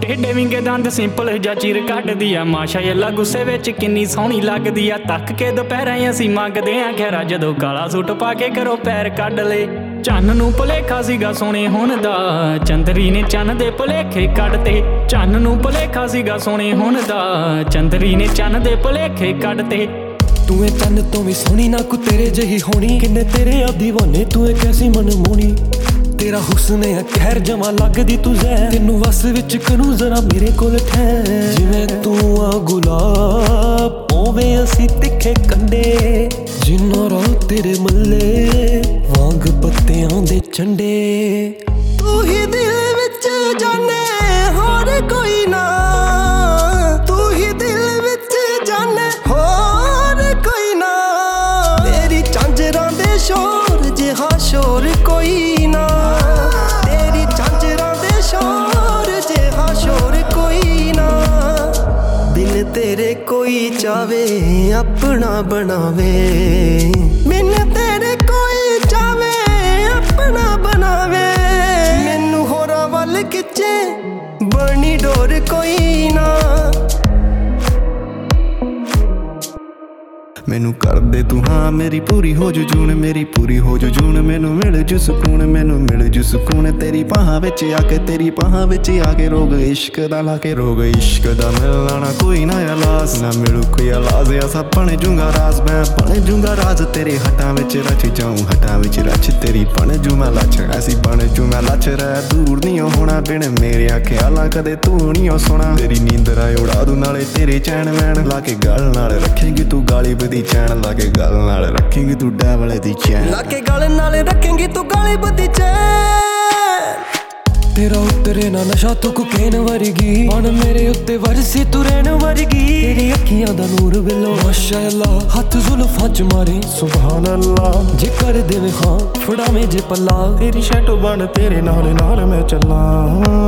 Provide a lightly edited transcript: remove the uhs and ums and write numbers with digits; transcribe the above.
ਟੇਡੇ ਵਿੰਗੇ ਦੰਦ ਸਿੰਪਲ ਜਾਂ ਚੀਰ ਕੱਢਦੀ ਆ ਮਾਸ਼ਾਅੱਲਾ ਗੁੱਸੇ ਵਿੱਚ ਕਿੰਨੀ ਸੋਹਣੀ ਲੱਗਦੀ ਆ ਤੱਕ ਕੇ ਦੁਪਹਿਰਾਂ ਅਸੀਂ ਮੰਗਦੇ ਆ ਖੈਰਾ ਜਦੋਂ ਕਾਲਾ ਸੂਟ ਪਾ ਕੇ ਕਰੋ ਪੈਰ ਕੱਢ ਲੇ ਚੰਨ ਨੂੰ ਭੁਲੇਖਾ ਸੀਗਾ ਸੋਹਣੇ ਹੋਣ ਦਾ ਚੰਦਰੀ ਨੇ ਚੰਨ ਦੇ ਭੁਲੇਖੇ ਕੱਢਤੇ ਚੰਨ ਨੂੰ ਭੁਲੇਖਾ ਸੀਗਾ ਸੋਹਣੇ ਹੋਣ ਦਾ ਚੰਦਰੀ ਨੇ ਚੰਨ ਦੇ ਭੁਲੇਖੇ ਕੱਢਤੇ ਤੂੰ ਏ ਚੰਨ ਤੋਂ ਵੀ ਸੋਹਣੀ ਨਾ ਕੋ ਤੇਰੇ ਜਿਹੀ ਹੋਣੀ ਕਿੰਨੇ ਤੇਰੇ ਆ دیਵਾਨੇ ਤੂੰ ਏ ਕੈਸੀ ਮਨਮੋਹਣੀ ਤੇਰਾ ਹੁਸਨ ਹੈ ਕਹਿਰ ਜਮਾ ਲੱਗਦੀ ਤੂੰ ਜ਼ਹਿਰ ਤੈਨੂੰ ਵਸ ਵਿੱਚ ਕਰੂ ਜ਼ਰਾ ਮੇਰੇ ਕੋਲ ਠਹਿਰ ਜਿਵੇਂ ਤੂੰ ਆ ਗੁਲਾਬ ਉਵੇਂ ਅਸੀਂ ਤਿੱਖੇ ਕੰਡੇ ਜਿੰਨਾ ਰਾਹ ਤੇਰੇ ਮੱਲੇ ਵਾਂਗ ਪੱਤਿਆਂ ਦੇ ਚੰਡੇ ਤੂੰ ਹੀ ਦਿਲ ਵਿੱਚ ਜਾਣੇ ਹੋਰ ਕੋਈ ਨਾ ਤੂੰ ਹੀ ਦਿਲ ਵਿੱਚ ਜਾਣੇ ਹੋਰ ਕੋਈ ਨਾ ਤੇਰੀ ਝਾਂਜਰਾਂ ਦੇ ਸ਼ੋਰ ਜਿਹਾ ਸ਼ੋਰ ਕੋਈ ਨਾ ਤੇਰੀ ਝਾਂਜਰਾਂ ਦੇ ਸ਼ੋਰ ਜਿਹਾ ਸ਼ੋਰ ਕੋਈ ਨਾ ਦਿਲ ਤੇਰੇ ਕੋਈ ਚਾਵੇ ਆਪਣਾ ਬਣਾਵੇ ਮੈਨੂੰ ਤੇਰੇ ਕੋਈ ਚਾਵੇ ਆਪਣਾ ਬਣਾਵੇ ਮੈਨੂੰ ਹੋਰਾਂ ਵੱਲ ਖਿੱਚੇ ਬਣੀ ਡੋਰ ਕੋਈ ਨਾ ਮੈਨੂੰ ਕਰਦੇ ਤੂੰ ਹਾਂ ਮੇਰੀ ਪੂਰੀ ਹੋ ਜੂ ਜੂਨ ਮੇਰੀ ਪੂਰੀ ਹੋ ਜੂ ਜੂਨ ਮੈਨੂੰ ਮਿਲ ਜੂ ਸਕੂਨ ਮੈਨੂੰ ਮਿਲ ਜੂ ਸਕੂਨ ਤੇਰੀ ਬਾਹਾਂ ਵਿੱਚ ਆ ਕੇ ਤੇਰੀ ਬਾਹਾਂ ਵਿੱਚ ਆ ਕੇ ਰੋਗ ਇਸ਼ਕ ਦਾ ਲਾ ਕੇ ਰੋਗ ਇਸ਼ਕ ਦਾ ਮਿਲਣਾ ਨਾ ਕੋਈ ਨਾ ਇਲਾਜ ਨਾ ਮਿਲੂ ਕੋਈ ਇਲਾਜ ਐਸਾ ਬਣ ਜੂੰਗਾ ਰਾਜ਼ ਮੈਂ ਬਣ ਜੂੰਗਾ ਰਾਜ਼ ਤੇਰੇ ਹੱਟਾਂ ਵਿੱਚ ਰਚ ਜਾਊਂ ਹੱਟਾਂ ਵਿੱਚ ਰਚ ਤੇਰੀ ਬਣ ਜੂ ਮੈਂ ਲੱਛ ਐਸੀ ਬਣ ਜੂ ਮੈਂ ਲੱਛ ਰਹਿ ਦੂਰ ਨਹੀਂ ਹੋਣਾ ਬਿਨ ਮੇਰਿਆਂ ਖਿਆਲਾਂ ਕਦੇ ਤੂੰ ਨਹੀਂ ਸੋਣਾ ਤੇਰੀ ਨੀਂਦਰਾਂ ਉਡਾ ਦੂ ਨਾਲੇ ਤੇਰੇ ਚੈਨ ਵੈਣ ਲਾ ਕੇ ਗਲ ਨਾਲ ਰੱਖੇਂਗੀ ਤੂੰ ਗਾਲੀ ਦੀ ਚੈਨ ਲਾ ਕੇ ਗਲ ਨਾਲ ਰੱਖੇਂਗੀ ਤੂੰ ਡੈਵਲੇ ਦੀ ਚੈਨ ਲਾ ਕੇ ਗਲ ਨਾਲ ਰੱਖੇਂਗੀ ਤੂੰ ਗਾਲੀ ਦੀ ਚੈਨ ਤੇਰਾ ਉਤਰੇ ਨਾ ਨਸ਼ਾ ਤੂੰ ਕੋਕੇਨ ਵਰਗੀ ਮਨ ਮੇਰੇ ਉੱਤੇ ਵਰਸੀ ਤੂੰ ਰਹਿਣ ਵਰਗੀ ਤੇਰੀ ਅੱਖੀਆਂ ਦਾ ਨੂਰ ਬਿਲੋ ਮਾਸ਼ਾਅੱਲਾ ਹੱਥ ਜ਼ੁਲਫਾਂ ਚ ਮਾਰੇ ਸੁਭਾਨ ਅੱਲਾ ਜੇ ਕਰ ਦੇਵੇ ਹਾਂ ਫੜਾਵੇਂ ਜੇ ਪੱਲਾ ਤੇਰੀ ਸ਼ੈਟੋ ਬਣ ਤੇਰੇ ਨਾਲ ਨਾਲ ਮੈਂ ਚੱਲਾਂ